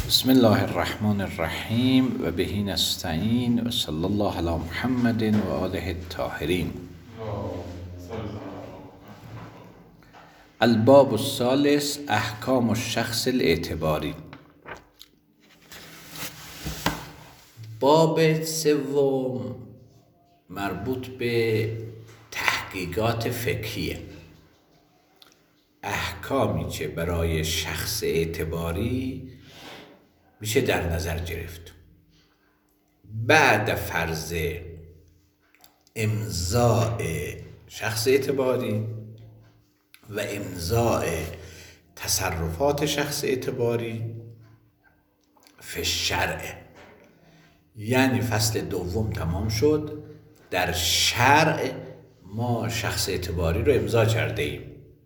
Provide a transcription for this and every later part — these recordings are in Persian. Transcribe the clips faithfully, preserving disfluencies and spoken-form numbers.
بسم الله الرحمن الرحیم و بهی نستعین و صلی الله علی محمد و آله الطاهرین. الباب الثالث احکام الشخص الاعتباری. باب سوم مربوط به تحقیقات فقهیه. احکامی که برای شخص اعتباری میشه در نظر گرفت بعد فرض امضاء شخص اعتباری و امضاء تصرفات شخص اعتباری فی الشرع. یعنی فصل دوم تمام شد، در شرع ما شخص اعتباری رو امضا کرده ایم،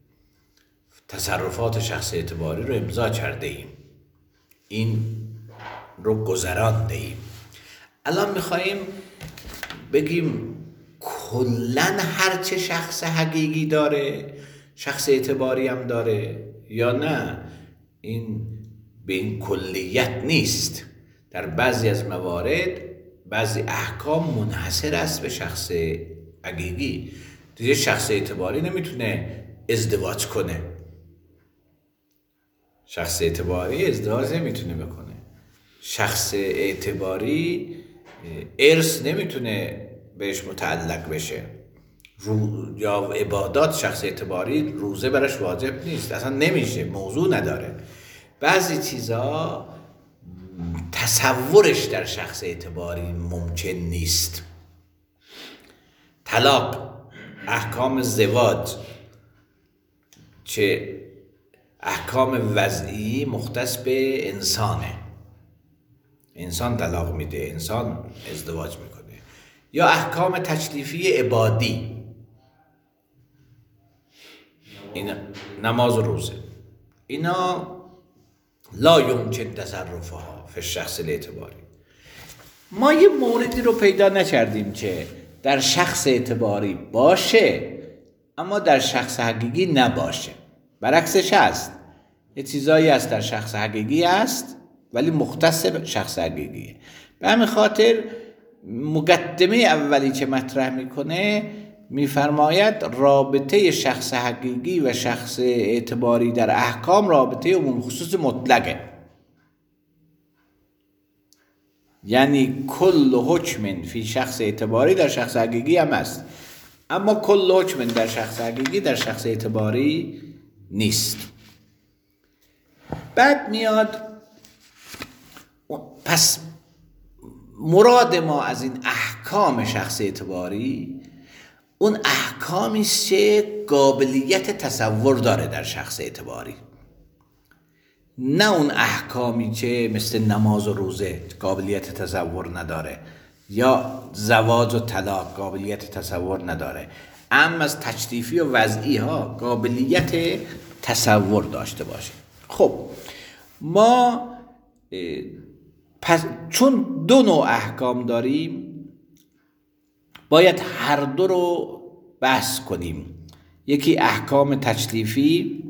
تصرفات شخص اعتباری رو امضا کرده ایم، این رو گذرانده ایم. الان میخواییم بگیم کلن هرچه شخص حقیقی داره شخص اعتباری هم داره یا نه، این به این کلیت نیست. در بعضی از موارد بعضی احکام منحصر است به شخص حقیقی. دیگه شخص اعتباری نمیتونه ازدواج کنه، شخص اعتباری ازدواج نمیتونه بکنه، شخص اعتباری ارث نمیتونه بهش متعلق بشه، رو یا عبادات شخص اعتباری روزه براش واجب نیست، اصلا نمیشه، موضوع نداره. بعضی چیزا تصورش در شخص اعتباری ممکن نیست. طلاق، احکام زواج چه احکام وضعی مختص به انسانه، انسان طلاق میده، انسان ازدواج میکنه. یا احکام تکلیفی عبادی، اینا نماز و روزه، اینا لا یمکن تصرفها فی الشخص الاعتباری. ما یه موردی رو پیدا نکردیم که در شخص اعتباری باشه اما در شخص حقیقی نباشه. برعکسش هست، یه چیزایی هست در شخص حقیقی هست ولی مختص به شخص حقیقیه. به همین خاطر مقدمه اولی که مطرح میکنه میفرماید رابطه شخص حقیقی و شخص اعتباری در احکام رابطه عموم خصوص مطلقه. یعنی کل حکم فی شخص اعتباری در شخص حقیقی هم است، اما کل حکم در شخص حقیقی در شخص اعتباری نیست. بعد میاد پس مراد ما از این احکام شخص اعتباری اون احکامی است که قابلیت تصور داره در شخص اعتباری، نه اون احکامی که مثل نماز و روزه قابلیت تصور نداره یا زواج و طلاق قابلیت تصور نداره، اما از تکلیفی و وضعی ها قابلیت تصور داشته باشه. خب ما پس چون دو نوع احکام داریم باید هر دو رو بحث کنیم. یکی احکام تکلیفی،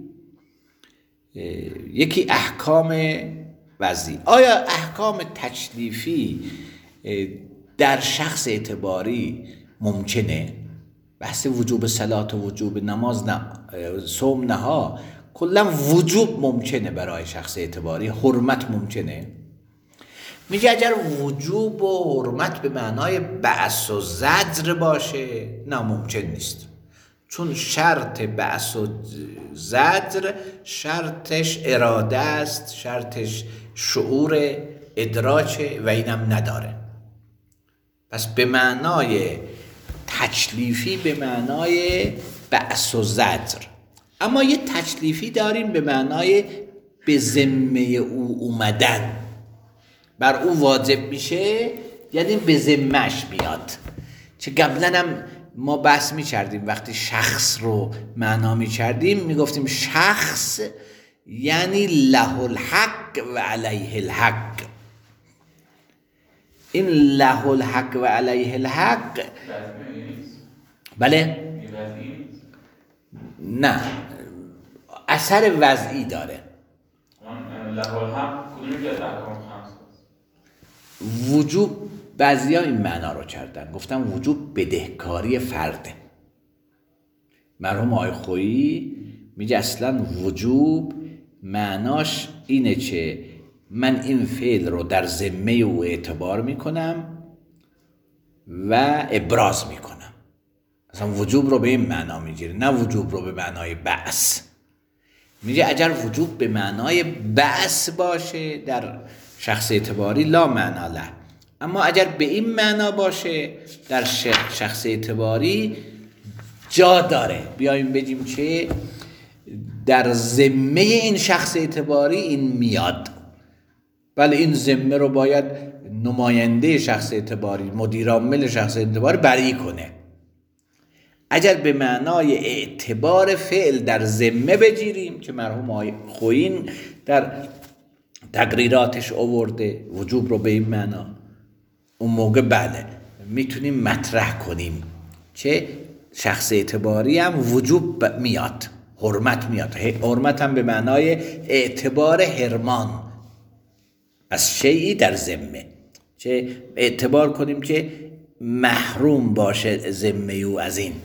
یکی احکام وضعی. آیا احکام تکلیفی در شخص اعتباری ممکنه؟ بحث وجوب صلات و وجوب نماز نه، صوم نه ها، کلا وجوب ممکنه برای شخص اعتباری، حرمت ممکنه. میگه اگر وجوب و حرمت به معنای بعث و زجر باشه نه ممکن نیست، چون شرط بعث و زجر شرطش اراده است، شرطش شعور ادراک و اینم نداره. پس به معنای تکلیفی به معنای بعث و زجر. اما یه تکلیفی داریم به معنای به ذمه او اومدن، بر او واجب میشه، یعنی به ذمه‌اش میاد. چه قبلا هم ما بحث میکردیم وقتی شخص رو معنا میکردیم میگفتیم شخص یعنی له الحق و علیه الحق. این له الحق و علیه الحق بله نه اثر وضعی داره. هم کدومی که از احکام خمس هست؟ وجوب بعضی ها این معنا رو کردن، گفتن وجوب بدهکاری فرده. مرحوم آقای خویی میگه اصلا وجوب معناش اینه که من این فعل رو در ذمه او اعتبار میکنم و ابراز میکنم. اصلا وجوب رو به این معنا میگیره، نه وجوب رو به معنای بعث. میگه اگر وجوب به معنای بعث باشه در شخص اعتباری لا معنا له، اما اگر به این معنا باشه در شخص اعتباری جا داره. بیاییم بگیم که در ذمه این شخص اعتباری این میاد، ولی این ذمه رو باید نماینده شخص اعتباری، مدیر عامل شخص اعتباری بری کنه. اگر به معنای اعتبار فعل در ذمه بگیریم که مرحوم آقای خویی در تقریراتش آورده وجوب رو به این معنا، اون موقع بله میتونیم مطرح کنیم که شخص اعتباری هم وجوب میاد، حرمت میاد. حرمت هم به معنای اعتبار حرمان از شیئی در ذمه، که اعتبار کنیم که محروم باشه ذمه او از این.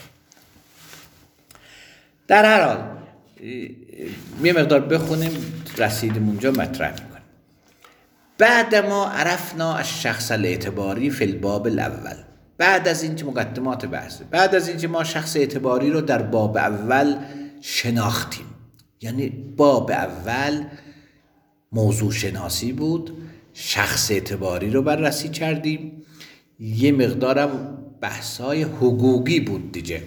در هر حال یه مقدار بخونیم، رسیدیم اونجا مطرح میکنیم. بعد ما عرفنا از شخص الاعتباری فی الباب الاول، بعد از اینکه مقدمات بحث، بعد از اینکه ما شخص اعتباری رو در باب اول شناختیم، یعنی باب اول موضوع شناسی بود، شخص اعتباری رو بررسی کردیم، یه مقدارم بحث‌های حقوقی بود دیگه،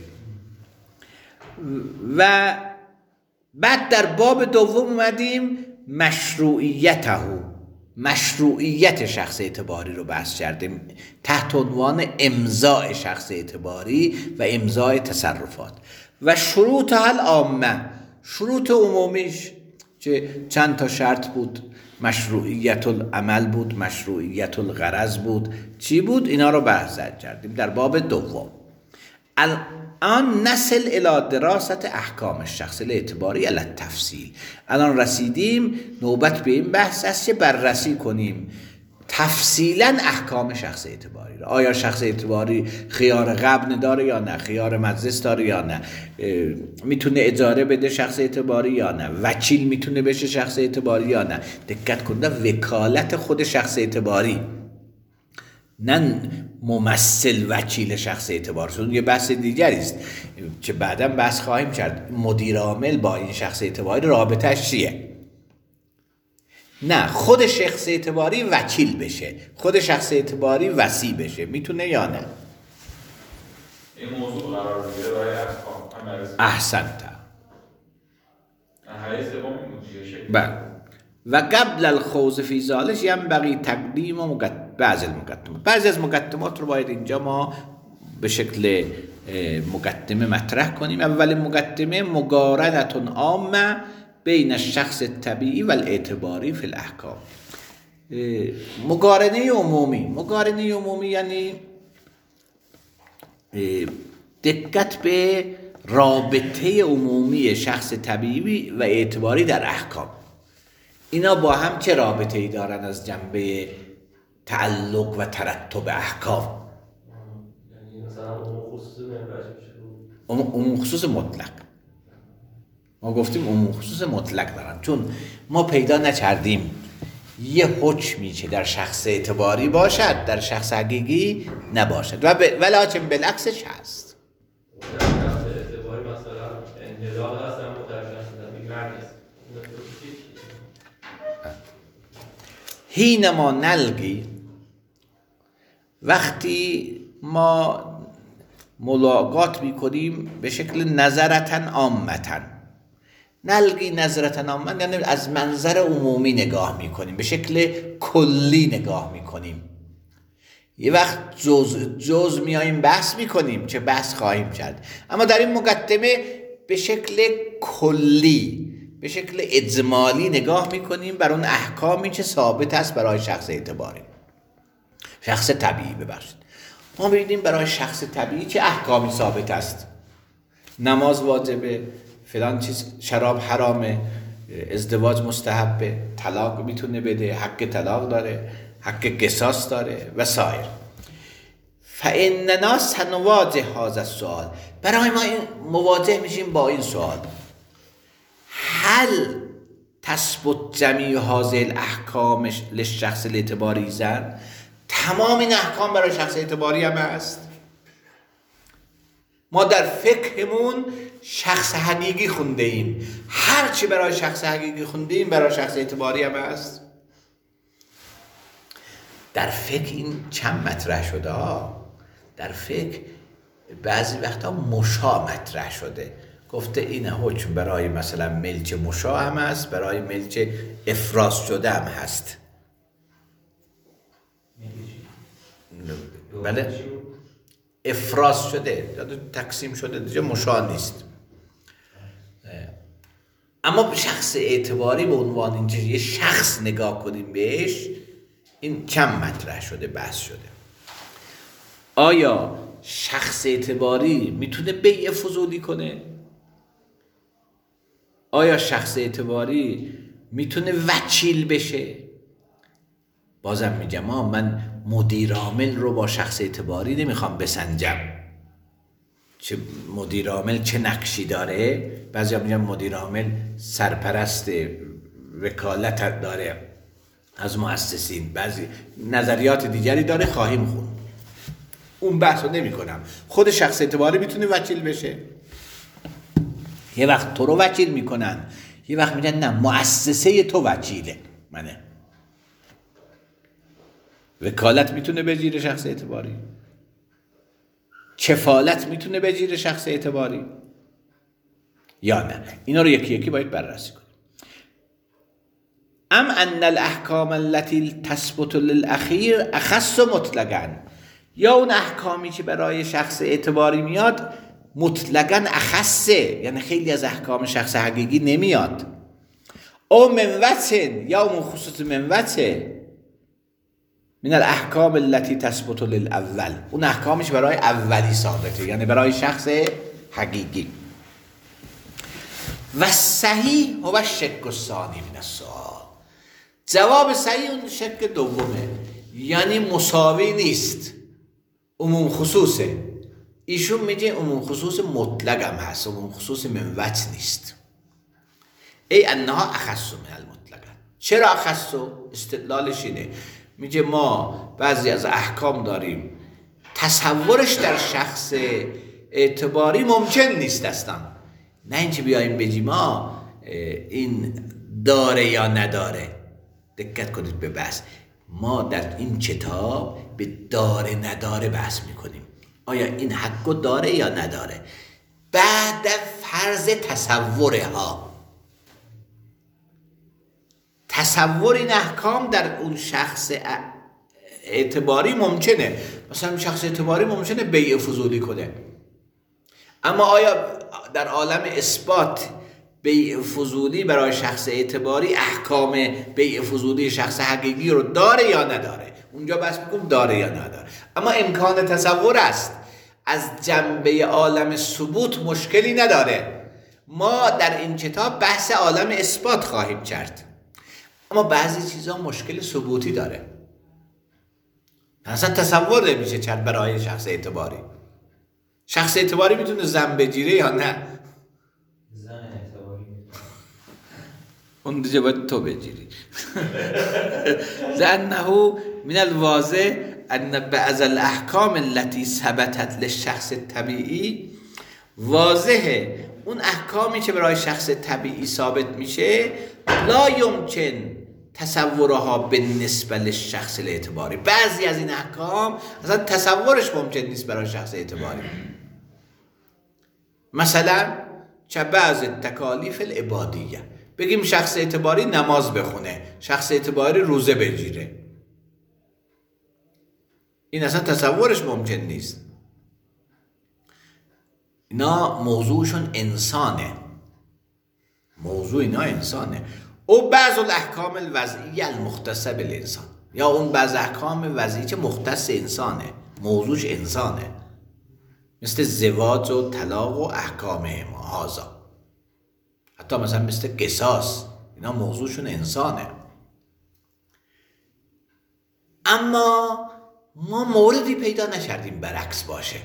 و بعد در باب دوم اومدیم مشروعیته، مشروعیت شخص اعتباری رو بحث کردیم تحت عنوان امضاء شخص اعتباری و امضاء تصرفات و شروط حل عامه، شروط عمومیش که چند تا شرط بود، مشروعیت العمل بود، مشروعیت الغرض بود، چی بود، اینا رو بحث کردیم در باب دوم. الان نصل الی دراست احکام الشخص الاعتباری علی التفصیل. الان رسیدیم نوبت به این بحث است که بررسی کنیم تفصیلا احکام شخص اعتباری رو. آیا شخص اعتباری خیار غبن داره یا نه، خیار مجلس داره یا نه، میتونه اجاره بده شخص اعتباری یا نه، وکیل میتونه بشه شخص اعتباری یا نه. دقت کنید، وکالت خود شخص اعتباری، نه ممثل وکیل شخص اعتبار، چون یه بحث دیگری است که بعدا بحث خواهیم کرد. مدیر عامل با این شخص اعتباری رابطه‌اش چیه؟ نه، خود شخص اعتباری وکیل بشه، خود شخص اعتباری وصی بشه، میتونه یا نه؟ این موضوع قرار بگیره برای احکام. احسنت. نهایه سوم موضوع شکل. بله. و قبل الخوض فی ذلک ینبغی تقدیم و مقدم بعض المقدمات. بعضی از مقدمات رو باید اینجا ما به شکل مقدمه مطرح کنیم. اول مقدمه مقارنه عامه بین الشخص الطبیعی و الاعتباری فی الاحکام. مقارنه عمومی، مقارنه عمومی یعنی دقت به رابطه عمومی شخص طبیعی و اعتباری در احکام. اینا با هم چه رابطه ای دارن از جنبه تعلق و ترتب احکام؟ یعنی مثلا عموم خصوص عموم خصوص مطلق. ما گفتیم عموم خصوص مطلق دارن، چون ما پیدا نکردیم یه حکمی که در شخص اعتباری باشد در شخص حقیقی نباشد و ولکن بالعکسش هست. در شخص اعتباری مثلا انحلال هست اما در شخص طبیعی مرگ هست. حینما نلقی، وقتی ما ملاقات میکنیم به شکل نظرتن عامتن، نلقی نظرتن عامتن یعنی از منظر عمومی نگاه میکنیم، به شکل کلی نگاه میکنیم. یه وقت جز جز میاییم بحث میکنیم که بحث خواهیم کرد، اما در این مقدمه به شکل کلی، به شکل اجمالی نگاه میکنیم بر اون احکامی که ثابت است برای شخص اعتباری، شخص طبیعی. ببخشید، ما ببینیم برای شخص طبیعی چه احکامی ثابت است. نماز واجبه، فلان چیز، شراب حرامه، ازدواج مستحبه، طلاق میتونه بده، حق طلاق داره، حق قصاص داره و سایر. فاننا سنواجه هذا السؤال، برای ما این مواجه میشیم با این سوال: هل تثبت جمیع هذه الاحکام للشخص الاعتباری زن؟ تمام این احکام برای شخص اعتباری هم هست؟ ما در فقهمون شخص حقیقی خونده ایم، هر چی برای شخص حقیقی خونده ایم برای شخص اعتباری هم هست؟ در فقه این چند مطرح شده ها. در فقه بعضی وقتا مشا مطرح شده، گفته این حکم برای مثلا ملج مشا هم هست، برای ملج افراز شده هم هست. بله، افراز شده تقسیم شده دیگه مشا نیست. اما به شخص اعتباری به عنوان اینکه یه شخص نگاه کنیم بهش، این کم مطرح شده، بحث شده. آیا شخص اعتباری میتونه بیع فضولی کنه؟ آیا شخص اعتباری میتونه وکیل بشه؟ بازم میگم ها، من مدیر عامل رو با شخص اعتباری نمیخوام بسنجم، چه مدیر عامل چه نقشی داره. بعضی میگم مدیر عامل سرپرست وکالت داره از مؤسسین، بعضی نظریات دیگری داره، خواهیم خون، اون بحث رو نمی کنم. خود شخص اعتباری میتونه وکیل بشه. یه وقت تو رو وکیل میکنن، یه وقت میگن نه مؤسسه تو وکیله منه. وکالت میتونه بگیره شخص اعتباری، کفالت میتونه بگیره شخص اعتباری یا نه؟ اینا رو یکی یکی باید بررسی کنیم. ام ان الاحکام التي تثبت للاخیر اخص مطلقاً، یا اون احکامی که برای شخص اعتباری میاد مطلقاً اخصه، یعنی خیلی از احکام شخص حقیقی نمیاد. او منوتن، یا اون خصوص منوته من الاحکام التي تثبت للاول، اون احکامش برای اولی ثابته، یعنی برای شخص حقیقی. و صحیح هو الشق الثانی من السؤال، جواب صحیح اون شق دومه، یعنی مساوی نیست، عموم خصوصه. ایشون میگه عموم خصوص مطلق هم هست، عموم خصوص منوط نیست. ای انها اخص من المطلق. چرا اخص؟ استدلالش اینه، میگه ما بعضی از احکام داریم تصورش در شخص اعتباری ممکن نیست اصلا، نه اینکه بیاییم بگیم ما این داره یا نداره. دقت کنید به بحث، ما در این کتاب به داره نداره بحث میکنیم. آیا این حقو داره یا نداره؟ بعد فرض تصوره ها، تصور این احکام در اون شخص اعتباری ممکنه. مثلا شخص اعتباری ممکنه بیع فضولی کنه، اما آیا در عالم اثبات بیع فضولی برای شخص اعتباری احکام بیع فضولی شخص حقیقی رو داره یا نداره؟ اونجا بحث میکنم داره یا نداره. اما امکان تصور است، از جنبه عالم ثبوت مشکلی نداره. ما در این کتاب بحث عالم اثبات خواهیم کرد، اما بعضی چیزا مشکل ثبوتی داره، اصلا تصور نمیشه کرد برای شخص اعتباری. شخص اعتباری میتونه زن بگیره یا نه؟ زن اعتباری اون دیگه باید تو بگیری. لأنه من الواضح ان بعض الاحکام التي ثبتت للشخص الطبیعی، واضحه اون احکامی که برای شخص طبیعی ثابت میشه لا یمکن تصورها بالنسبه للشخص الاعتباری. بعضی از این احکام اصلا تصورش ممکن نیست برای شخص اعتباری. مثلا چه بعض تکالیف العبادیه، بگیم شخص اعتباری نماز بخونه، شخص اعتباری روزه بگیره، این اصلا تصورش ممکن نیست. اینا موضوعشون انسانه، موضوع اینا انسانه. او بعض الاحکام الوضعیه المختصه بالانسان، یا اون بعض احکام وضعی که مختص انسانه، موضوعش انسانه، مثل زواج و طلاق و احکام هازا، حتی مثلا مثل قصاص اینا موضوعشون انسانه. اما ما موردی پیدا نکردیم برعکس باشه.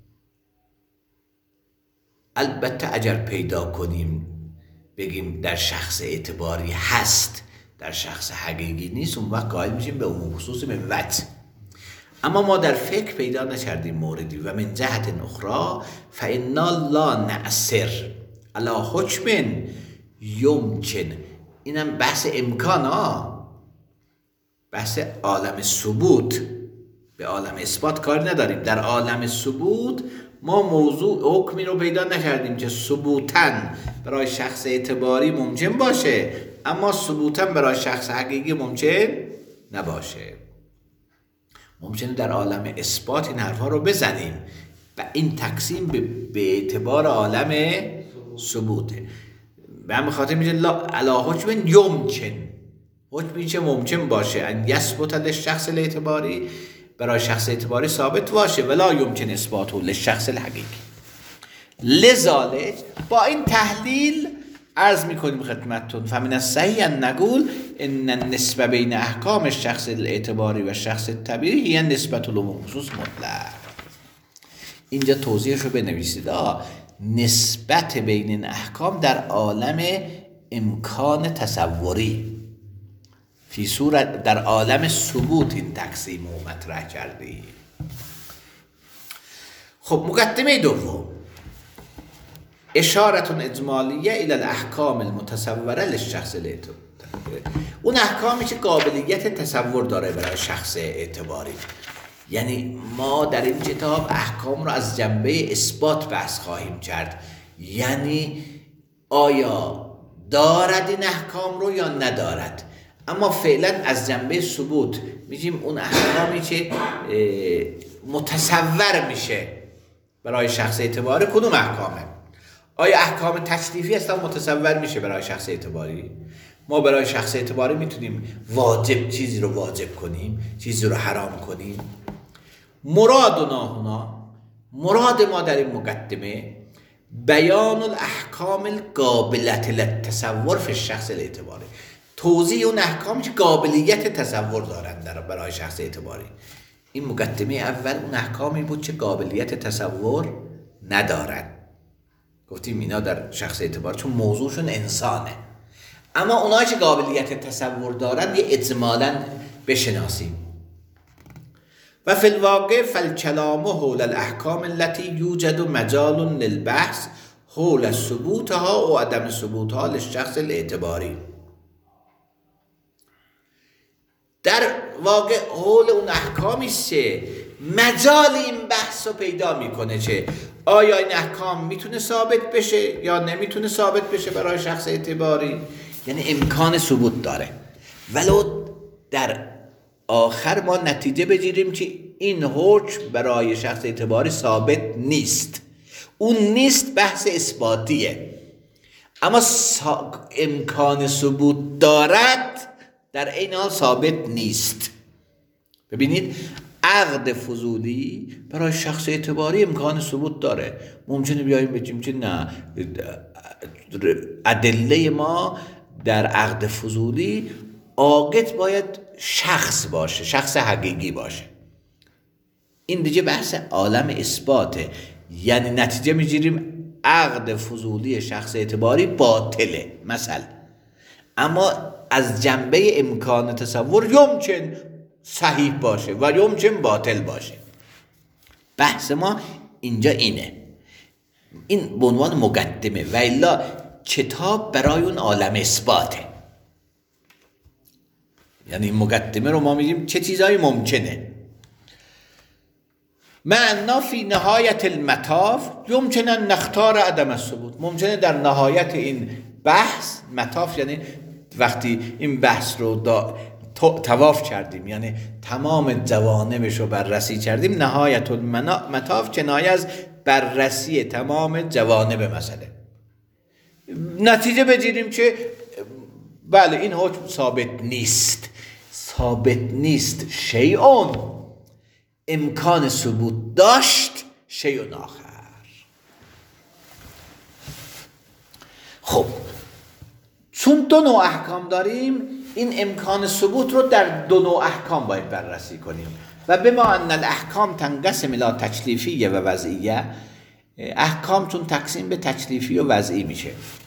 البته اگر پیدا کنیم بگیم در شخص اعتباری هست، در شخص حقیقی نیست، اون وقت قائل میشیم به عموم خصوص منوط. اما ما در فکر پیدا نکردیم موردی. و من جهت اخرى فانا لا نأثر علی حکم یمکن. اینم بحث امکان ها، بحث عالم ثبوت. به عالم اثبات کار نداریم. در عالم ثبوت ما موضوع حکمی رو پیدا نکردیم که ثبوتاً برای شخص اعتباری ممکن باشه اما ثبوتاً برای شخص حقیقی ممکن نباشه. ممکنه در عالم اثبات این حرفا رو بزنیم و این تقسیم به, به اعتبار عالم ثبوته. به همین خاطر میشه علی حکم یمکن، حکمی که ممکن باشه ان یثبت للشخص الاعتباری، برای شخص اعتباری ثابت باشه، ولا یمکن اثباته للشخص الحقیقی. لذالک با این تحلیل عرض میکنیم خدمتتون فمن الصحیح ان نقول ان النسبه بین احکام الشخص الاعتباری و شخص طبیعی هی نسبت العموم خصوص مطلق. اینجا توضیحش رو بنویسید. نسبت بین این احکام در عالم امکان تصوری، فی صورت در عالم ثبوت این تقسیم رو مطرح کردی. خب مقدمه دوم، اشارتون اجمالیه الى الاحکام المتصوره للشخص الاعتباری. اون احکامی که قابلیت تصور داره برای شخص اعتباری. یعنی ما در این کتاب احکام رو از جنبه اثبات بحث خواهیم کرد. یعنی آیا دارد این احکام رو یا ندارد. اما فعلا از جنبه ثبوت میگیم اون احکامی که متصور میشه برای شخص اعتباری کدوم احکامه. آیا احکام تکلیفی اصلا متصور میشه برای شخص اعتباری؟ ما برای شخص اعتباری میتونیم واجب چیزی رو واجب کنیم، چیزی رو حرام کنیم. مرادنا هنا، مراد ما در این مقدمه بیان الاحکام القابلة للتصور فی الشخص الاعتباری، توضیح اون احکامی که قابلیت تصور دارند در برای شخص اعتباری. این مقدمه اول اون احکامی بود که قابلیت تصور ندارند. گفتیم اینا در شخص اعتبار چون موضوعشون انسانه. اما اونایی که قابلیت تصور دارن یه اجمالاً بشناسیم. و فی الواقع فالکلام حول الاحکام التي یوجد مجال للبحث حول ثبوتها و عدم ثبوتها للشخص الاعتباری. در واقع حول اون احکامی است مجال این بحث رو پیدا میکنه که آیا این احکام میتونه ثابت بشه یا نمیتونه ثابت بشه برای شخص اعتباری. یعنی امکان ثبوت داره، ولو در آخر ما نتیجه بگیریم که این حکم برای شخص اعتباری ثابت نیست. اون نیست بحث اثباتیه، اما امکان ثبوت دارد، در این حال ثابت نیست. ببینید عقد فضولی برای شخص اعتباری امکان ثبوت داره. ممکنه بیاییم بگیم که نه، ادله ما در عقد فضولی عاقد باید شخص باشه، شخص حقیقی باشه. این دیگه بحث عالم اثباته. یعنی نتیجه میگیریم عقد فضولی شخص اعتباری باطله مثلا، اما از جنبه امکان تصور یمکن صحیح باشه و یمکن باطل باشه. بحث ما اینجا اینه. این به عنوان مقدمه و الا کتاب برای اون عالم اثباته. یعنی مقدمه رو ما میگیم چه چیزایی ممکنه. معنا فی نهایت المطاف یمکن ان نختار عدم الثبوت. ممکنه در نهایت این بحث، مطاف یعنی وقتی این بحث رو دا تواف کردیم، یعنی تمام جوانبش رو بررسی کردیم، نهایت المطاف کنایه از بررسی تمام جوانب مسئله، نتیجه بگیریم که بله این حکم ثابت نیست. ثابت نیست شیئون، امکان ثبوت داشت شیئون آخر. چون دو نوع احکام داریم، این امکان ثبوت رو در دو نوع احکام باید بررسی کنیم. و بما ان الاحکام تنقسم الی تکلیفیه و وضعیه، احکام چون تقسیم به تکلیفی و وضعی میشه،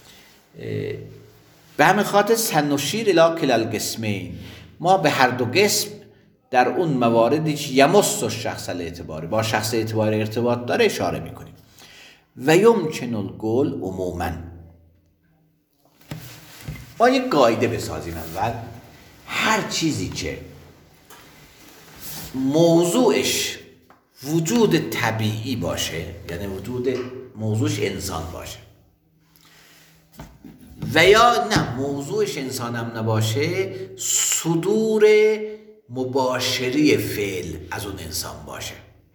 به همین خاطر سنشیر الی کلا القسمین، ما به هر دو قسم در اون مواردی که یمس الشخص الاعتباری، با شخص اعتباری ارتباط داره اشاره میکنیم. و یمکن القول عموما، ما یک قاعده بسازیم اول. هر چیزی که موضوعش وجود طبیعی باشه، یعنی وجود موضوعش انسان باشه، و یا نه موضوعش انسان هم نباشه، صدور مباشری فعل از اون انسان باشه.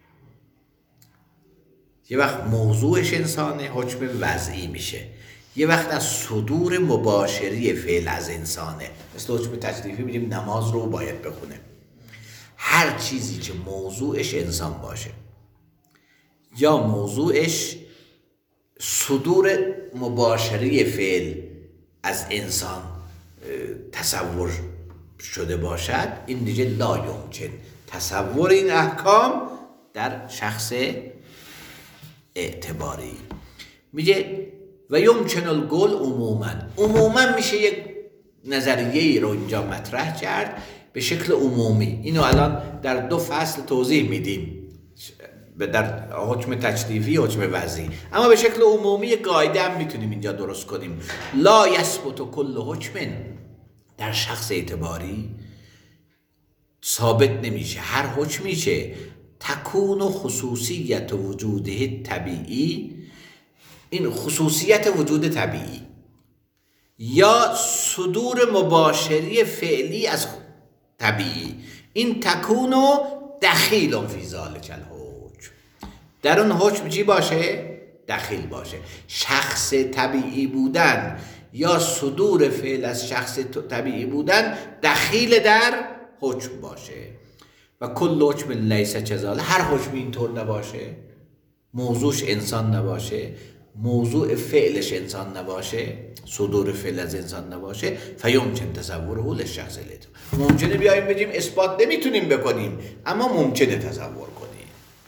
یه وقت موضوعش انسانه، حکم وضعی میشه. یه وقت از صدور مباشری فعل از انسانه، مثل حکم تکلیفی میگیم نماز رو باید بخونه. هر چیزی که موضوعش انسان باشه یا موضوعش صدور مباشری فعل از انسان تصور شده باشد، این دیگه لا یمکن تصور این احکام در شخص اعتباری. میگه و یمکن القول عموما، عموما میشه یک نظریه‌ای رو اینجا مطرح کرد به شکل عمومی. اینو الان در دو فصل توضیح میدیم، در حکم تکلیفی و حکم وضعی، اما به شکل عمومی قاعده هم میتونیم اینجا درست کنیم. لا یثبت کل حکم، در شخص اعتباری ثابت نمیشه هر حکمی که تکون خصوصیت وجوده طبیعی، این خصوصیت وجود طبیعی یا صدور مباشری فعلی از طبیعی، این تکون دخیل فی ذلک الحکم، در اون حکم چی باشه؟ دخیل باشه. شخص طبیعی بودن یا صدور فعل از شخص طبیعی بودن دخیل در حکم باشه. و کل حکم لیس کذالک، هر حکم اینطور نباشه، موضوعش انسان نباشه، موضوع فعلش انسان نباشه، صدور فعل از انسان نباشه، فیمکن تصوره للشخص الاعتباری، ممکنه بیایم بگیم اثبات نمیتونیم بکنیم اما ممکنه تصور کنیم.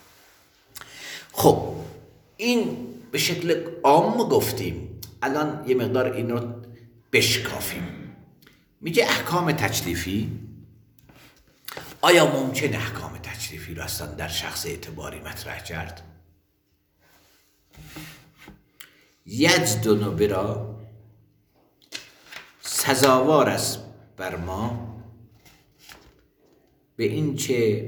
خب این به شکل عام گفتیم، الان یه مقدار این رو بشکافیم. میگه احکام تکلیفی، آیا ممکنه احکام تکلیفی رو اصلا در شخص اعتباری مطرح کرد؟ یجدن برا، سزاوار است بر ما به این که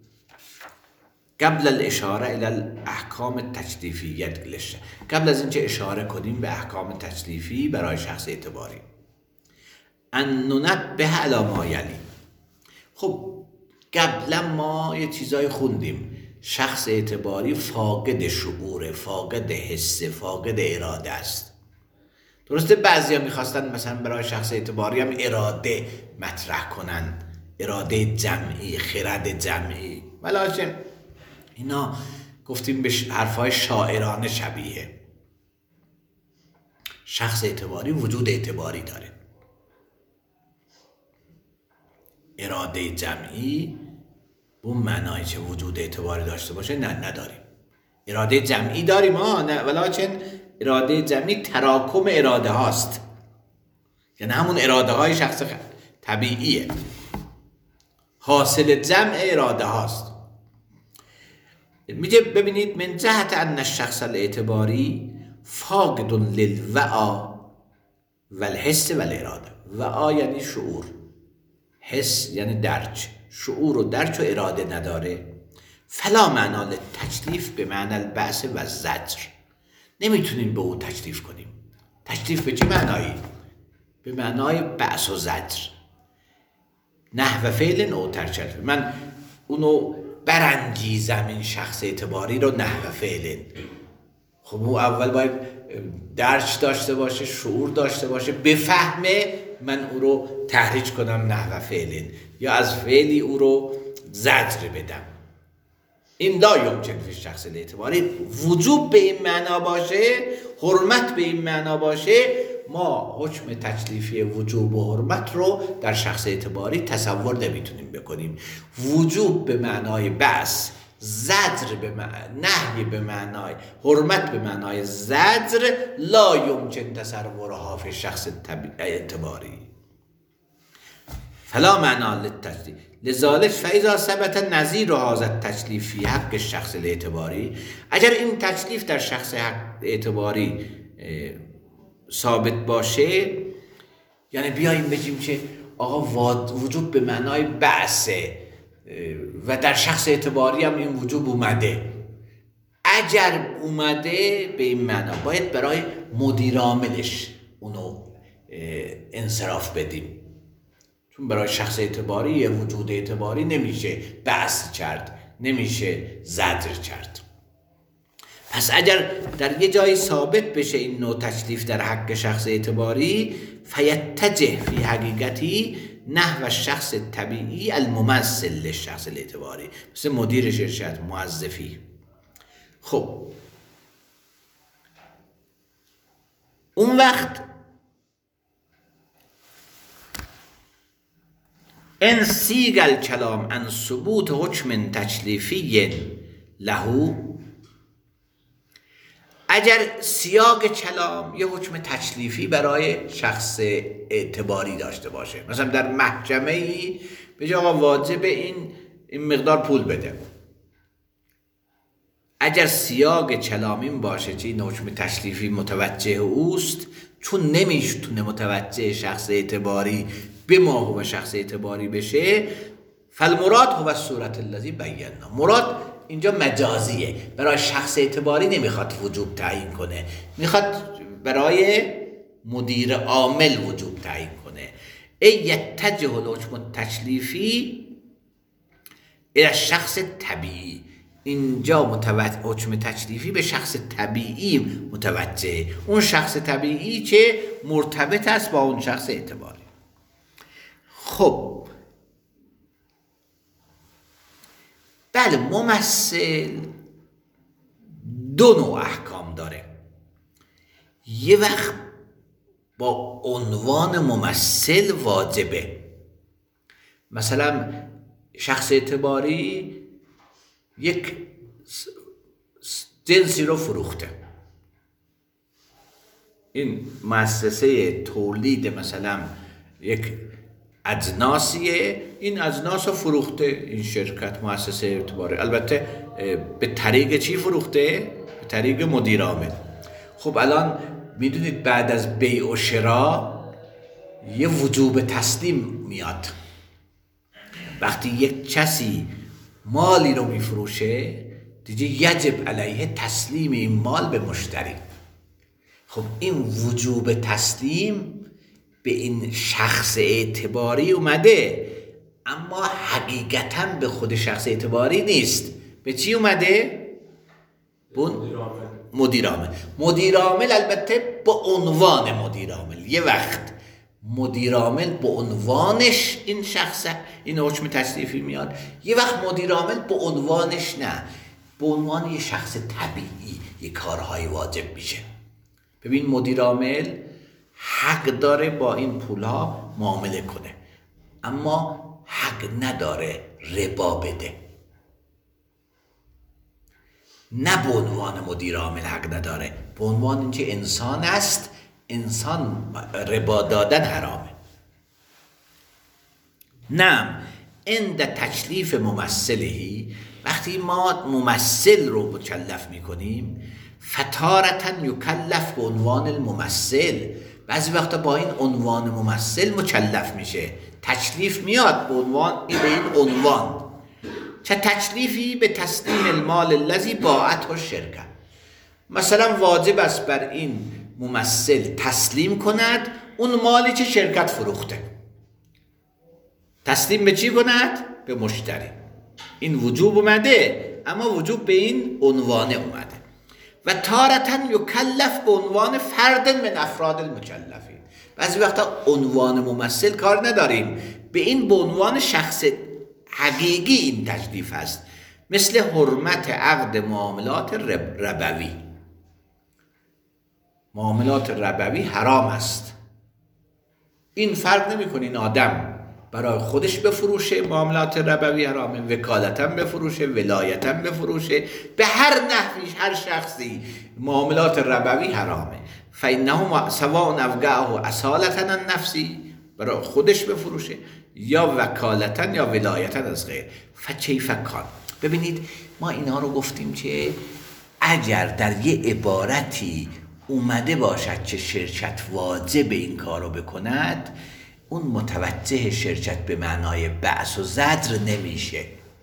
قبل الاشاره الی الاحکام تکلیفی، قبل از اینکه اشاره کنیم به احکام تکلیفی برای شخص اعتباری، ان ننبه علی ما یلی. خب قبلا ما یه چیزای خوندیم، شخص اعتباری فاقد شعور، فاقد حس، فاقد اراده است. درسته بعضی ها میخواستن مثلا برای شخص اعتباری هم اراده مطرح کنن، اراده جمعی، خرد جمعی، ولیکن اینا گفتیم به حرفای شاعرانه شبیه. شخص اعتباری وجود اعتباری داره، اراده جمعی اون معنایی که وجود اعتباری داشته باشه نه نداریم. اراده جمعی داریم ها، نه، ولیکن اراده جمعی تراکم اراده هاست، یعنی همون اراده های شخص طبیعیه، حاصل جمع اراده هاست. میگه ببینید من جهت ان الشخص الاعتباری فاقد للوعا والحس والاراده. وعا یعنی شعور، حس یعنی درک، شعور و درک و اراده نداره. فلا معنا للتکلیف به معنی البعث و زجر، نمیتونیم به او تکلیف کنیم. تکلیف به چه معنایی؟ به معنای بعث و زجر. نحو فعل او ترک، من اونو برانگیزم این شخص اعتباری رو نحو فعل. خب او اول باید درک داشته باشه، شعور داشته باشه، بفهمه من او رو تحریک کنم نحو فعل یا از فعلی او رو زجر بدم. این لا یمکن فی شخص اعتباری. وجوب به این معنا باشه، حرمت به این معنا باشه، ما حکم تکلیفی وجوب و حرمت رو در شخص اعتباری تصور نمیتونیم بکنیم. وجوب به معنای بس، زجر به معنای نهی، به معنای حرمت به معنای زجر، لا یمکن تصورها فی شخص اعتباری. فلا معنا للتکلیف لذالک فاذا ثبت نظیر هذا التکلیف فی حق الشخص الاعتباری، اگر این تکلیف در شخص اعتباری ثابت باشه، یعنی بیاییم بگیم که آقا وجوب به معنای بعثه و در شخص اعتباری هم این وجوب اومده، اگر اومده به این معنا باید برای مدیر عاملش اونو انصراف بدیم، چون برای شخص اعتباری یا وجود اعتباری نمیشه بحث کرد، نمیشه زجر کرد. پس اگر در یه جایی ثابت بشه این نوع تکلیف در حق شخص اعتباری، فیتجه فی حقیقتی نحو شخص طبیعی الممثل للشخص الاعتباری، مثل مدیر شرکت، موظفی. خب اون وقت ان سیگ الکلام عن ثبوت حکم تکلیفی له، اگر سیاق کلام یه حکم تکلیفی برای شخص اعتباری داشته باشه، مثلا در محکمه ای بگه آقا واجب این این مقدار پول بده، اگر سیاق کلام این باشه که این حکم تکلیفی متوجه اوست، چون نمیشتونه متوجه شخص اعتباری به ما هو شخص اعتباری بشه، فالمراد هو الصورت الذی بینا، مراد اینجا مجازیه، برای شخص اعتباری نمیخواد وجوب تعیین کنه، میخواد برای مدیر عامل وجوب تعیین کنه. ای یتجه الحکم التکلیفی الى شخص طبیعی، اینجا متوجه حکم تکلیفی به شخص طبیعی متوجه، اون شخص طبیعی که مرتبط است با اون شخص اعتباری. خب بله، ممثل دو نوع احکام داره، یه وقت با عنوان ممثل واجبه، مثلا شخص اعتباری یک جنسی رو فروخته، این مؤسسه تولید مثلا یک اجناسیه، این اجناس رو فروخته این شرکت مؤسسه اعتباری، البته به طریق چی فروخته؟ به طریق مدیر عامل. خب الان میدونید بعد از بیع و شرا یه وجوب تسلیم میاد، وقتی یک کسی مالی رو میفروشه دیگه یجب علیه تسلیم این مال به مشتری. خب این وجوب تسلیم به این شخص اعتباری اومده، اما حقیقتاً به خود شخص اعتباری نیست. به چی اومده؟ مدیر عامل. مدیر عامل البته با عنوان مدیر عامل، یه وقت مدیر عامل به عنوانش این شخص این حکم تکلیفی میاد، یه وقت مدیر عامل به عنوانش نه، به عنوان یه شخص طبیعی یه کارهای واجب میشه. ببین مدیر عامل حق داره با این پولها معامله کنه، اما حق نداره ربا بده. نه به عنوان مدیر عامل حق نداره، به عنوان اینکه انسان است، انسان ربا دادن حرامه. نعم عند تکلیف ممثلهی، وقتی ما ممثل رو مکلف میکنیم، فتارتن یکلف به عنوان الممثل، بعضی وقتا با این عنوان ممثل مکلف میشه، تکلیف میاد به عنوان به این عنوان، چه تکلیفی به تسلیم المال الذی باعته الشرکه، مثلا واجب است بر این ممثل تسلیم کند اون مالی که شرکت فروخته، تسلیم به چی کند؟ به مشتری. این وجوب اومده، اما وجوب به این عنوانه اومده. و تارتن یکلف به عنوان فرد من افراد المکلفین، بعضی وقتا عنوان ممثل کار نداریم، به این به عنوان شخص حقیقی این تکلیف هست، مثل حرمت عقد معاملات ربوی. معاملات ربوی حرام است. این فرق نمی‌کنه این آدم برای خودش بفروشه معاملات ربوی حرامه، وکالتاً بفروشه، ولایتاً بفروشه، به هر نحویش هر شخصی معاملات ربوی حرامه. فإنه سواء أوقعه اصالة عن نفسی، برای خودش بفروشه یا وکالتاً یا ولایتاً از غیر. فکیف کان. ببینید ما اینا رو گفتیم که اگر در یه عبارتی اومده باشد که شرکت واجب این کار رو بکند، اون متوجه شرکت به معنای بأس و زجر نمیشه،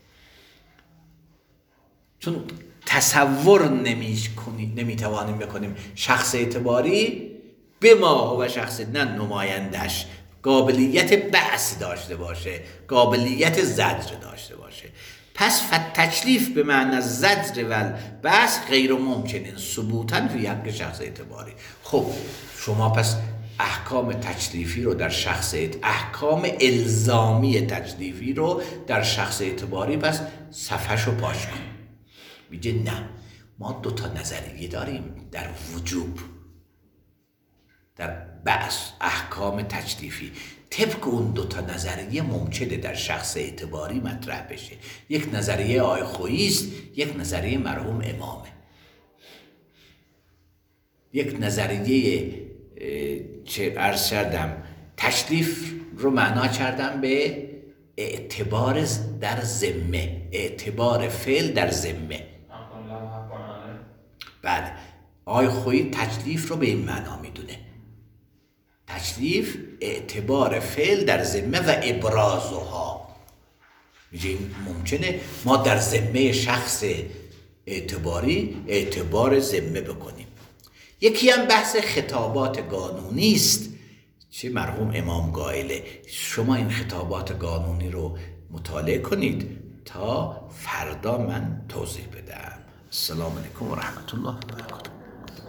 چون تصور نمیتوانیم بکنیم شخص اعتباری به ما و شخص نه نمایندش قابلیت بأس داشته باشه، قابلیت زجر داشته باشه. پس فتکلیف به معنی زجر و بأس غیر ممکنه ثبوتاً فی حق شخص اعتباری. خب شما پس احکام تکلیفی رو در شخص احکام الزامی تکلیفی رو در شخص اعتباری پس صفحه‌شو پاش کن. میگه نه، ما دو تا نظریه داریم در وجوب، در بأس احکام تکلیفی. طبق اون دو تا نظریه ممکنه در شخص اعتباری مطرح بشه. یک نظریه آقای خویی است، یک نظریه مرحوم امامه. یک نظریه چه عرض کردم تکلیف رو معنا کردم به اعتبار در ذمه، اعتبار فعل در ذمه. بله، آقای خویی تکلیف رو به این معنا میدونه. تکلیف اعتبار فعل در ذمه و ابرازها. میگه این ممکنه ما در ذمه شخص اعتباری اعتبار ذمه بکنیم. یکی هم بحث خطابات قانونی است چه مرحوم امام قائله. شما این خطابات قانونی رو مطالعه کنید تا فردا من توضیح بدم. السلام علیکم و رحمت الله و برکاته.